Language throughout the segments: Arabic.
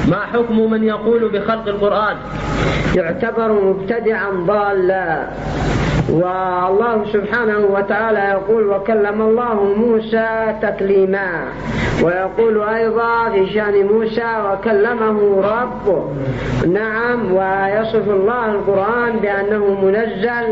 ما حكم من يقول بخلق القرآن؟ يعتبر مبتدعا ضالا. والله سبحانه وتعالى يقول: وكلم الله موسى تكليما. ويقول أيضا في شأن موسى: وكلمه ربه. نعم. ويصف الله القرآن بأنه منزل.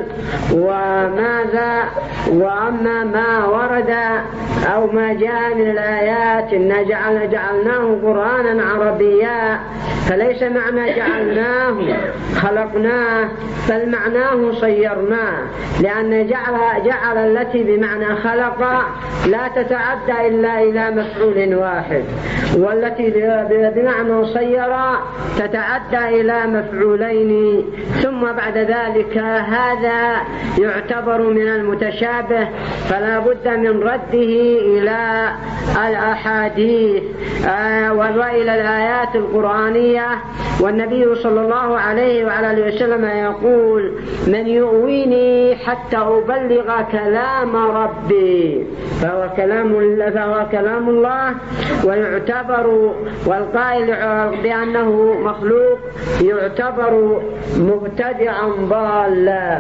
وأما ما ورد أو ما جاء من الآيات إن جعلناه قرآنا عربيا، فليس معنى جعلناه خلقناه، بل معناه صيرناه، لأن جعل التي بمعنى خلق لا تتعدى إلا إلى مفعول واحد، والتي بمعنى صير تتعدى إلى مفعولين. ثم بعد ذلك هذا يعتبر من المتشابه، فلا بد من رده إلى الأحاديث وإلى الآيات القرآنية. والنبي صلى الله عليه وعلى آله وسلم يقول: من يؤويني حتى أبلغ كلام ربي، فهو كلام الله. ويعتبر والقائل بأنه مخلوق يعتبر مبتدعا ضالا.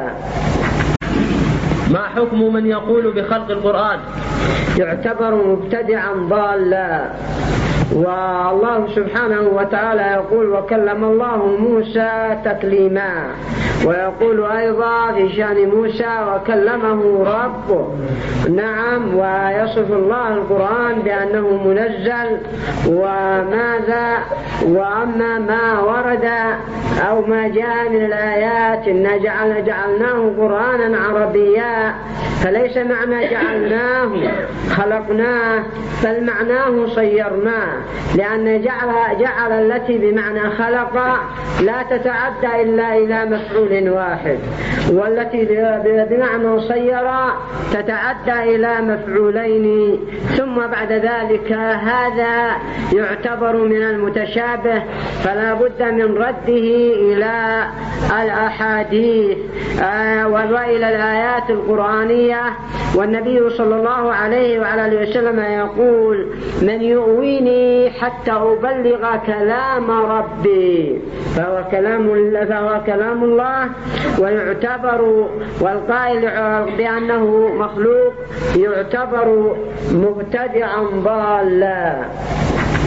ما حكم من يقول بخلق القرآن؟ يعتبر مبتدعا ضالا. والله سبحانه وتعالى يقول: وكلم الله موسى تكليما. ويقول أيضا في شأن موسى: وكلمه ربه. نعم. ويصف الله القرآن بأنه منزل. وأما ما ورد أو ما جاء من الآيات إن جعلناه قرآنا عربيا، فليس معنى جعلناه خلقناه، بل معناه صيرناه، لأن جعل التي بمعنى خلق لا تتعدى إلا إلى مفعول واحد، والتي بمعنى صير تتعدى إلى مفعولين. ثم بعد ذلك هذا يعتبر من المتشابه، فلا بد من رده إلى الأحاديث وإلى الآيات القرآنية. والنبي صلى الله عليه وعلى آله وسلم يقول: من يؤويني حتى أبلغ كلام ربي، فهو كلام الله. ويعتبر والقائل بأنه مخلوق يعتبر مبتدعا ضالا.